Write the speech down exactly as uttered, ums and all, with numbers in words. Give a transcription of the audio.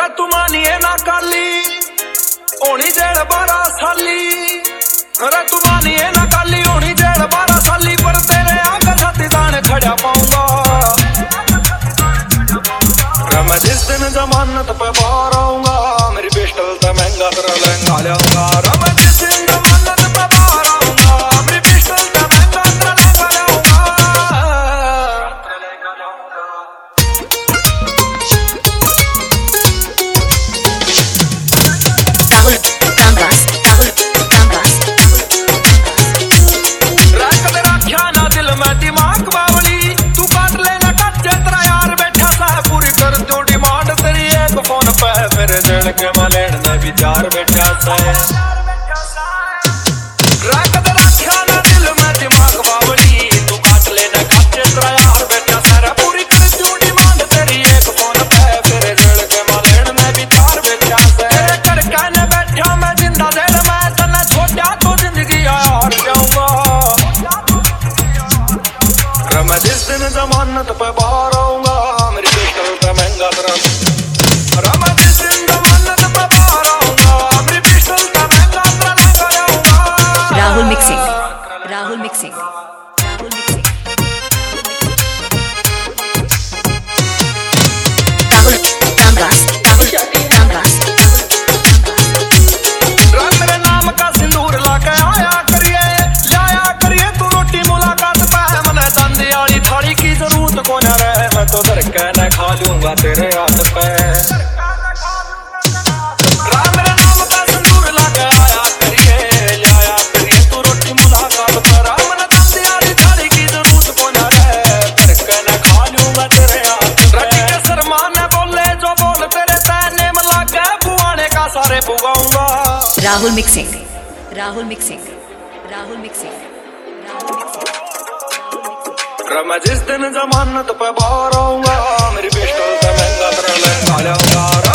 तू मानिए ना काली होनी जेल बारह साली। अरे तू मानिए ना काली होनी जेल बारह साली, पर तेरे आगे छाती दाने खड़ा पाऊंगा। मैं जिस दिन जमानत पे बाहर आऊंगा, मेरी पिस्टल तो महंगा तेरा लहंगा लियाऊंगा। मैं जिस दिन जमानत पे बाहर आऊंगा, मेरी पिस्टल तो महंगा तेरा लहंगा लियाऊंगा। राहुल कामराज, राहुल कामराज। रख दे रखिया ना दिल में दिमाग बावली, तू काट लेना कच्चे तेरा यार बैठा सा, पूरी कर दो डिमांड तेरी एक फोन पे, मेरे दिल के मलेन ने विचार बैठा सा। रख दे रखिया ना दिल में दिमाग बावली, तू काट लेना कच्चे तेरा यार बैठा सा, पूरी कर दो डिमांड तेरी एक फोन पे, मेरे दिल के मलेन ने विचार बैठा सा। तेरे कर कहने बैठा मैं जिंदा जेल में, तन्ने छोड़ा तो जिंदगी हार जाऊंगा। मैं जिस दिन जमानत पे बाहर आऊंगा, मेरी पिस्टल तो महंगा तेरा। मैं जिस दिन जमानत पे बाहर आऊंगा, मेरी पिस्टल तो महंगा तेरा लहंगा लियाऊंगा। Rahul mixing, Rahul mixing, Rahul mixing. Rahul Kamaraj, Rahul Kamaraj. रंग मेरे नाम का सिंदूर लाके आया करिए, लाया करिए तू रोटी मुलाकात पे, मने चांदी वाली थाली की जरूरत को न रहे, मैं तो धड़के न खा लूंगा तेरे हाथ पे। रंग मेरे नाम का सिंदूर लाके आया करिए, लाया करिए तू रोटी मुलाकात पे, मने चांदी वाली थाली की जरूरत को न रहे, धड़के न खा लूंगा तेरे हाथ पे। रटी के सरमान बोले जो बोल तेरे तैने में लागे, बुआने का सारे पुगाऊंगा। Rahul mixing, Rahul mixing, Rahul mixing, Rahul mixing. मैं जिस दिन जमानत पे बाहर आऊंगा, मेरी पिस्टल तो महंगा तेरा लहंगा लियाऊंगा।